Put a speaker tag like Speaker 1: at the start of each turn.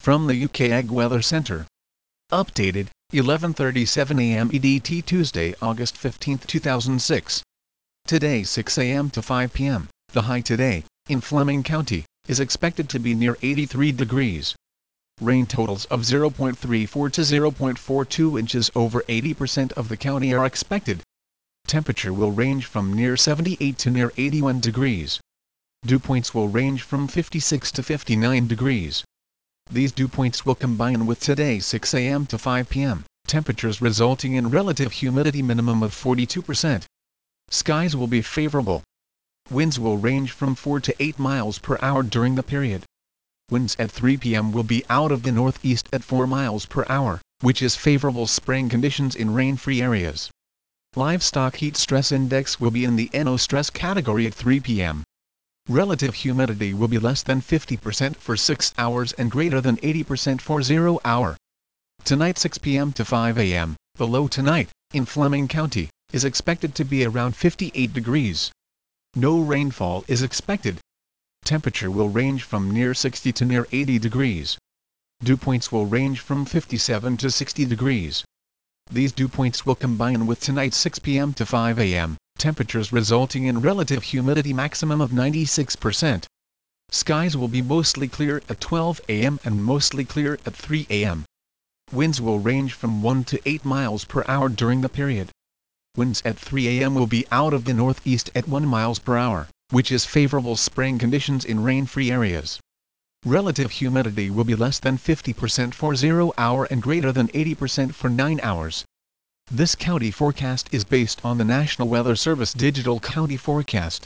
Speaker 1: From the UK Ag Weather Centre. Updated, 11:37 a.m. EDT Tuesday, August 15, 2006. Today 6 a.m. to 5 p.m., the high today, in Fleming County, is expected to be near 83 degrees. Rain totals of 0.34 to 0.42 inches over 80% of the county are expected. Temperature will range from near 78 to near 81 degrees. Dew points will range from 56 to 59 degrees. These dew points will combine with today 6 a.m. to 5 p.m., temperatures resulting in relative humidity minimum of 42%. Skies will be favorable. Winds will range from 4 to 8 miles per hour during the period. Winds at 3 p.m. will be out of the northeast at 4 miles per hour, which is favorable spring conditions in rain-free areas. Livestock heat stress index will be in the NO stress category at 3 p.m. Relative humidity will be less than 50% for 6 hours and greater than 80% for 0 hour. Tonight 6 p.m. to 5 a.m., the low tonight, in Fleming County, is expected to be around 58 degrees. No rainfall is expected. Temperature will range from near 60 to near 80 degrees. Dew points will range from 57 to 60 degrees. These dew points will combine with tonight 6 p.m. to 5 a.m., temperatures resulting in relative humidity maximum of 96%. Skies will be mostly clear at 12 a.m. and mostly clear at 3 a.m. Winds will range from 1 to 8 miles per hour during the period. Winds at 3 a.m. will be out of the northeast at 1 miles per hour, which is favorable spring conditions in rain-free areas. Relative humidity will be less than 50% for 0 hour and greater than 80% for 9 hours. This county forecast is based on the National Weather Service Digital County Forecast.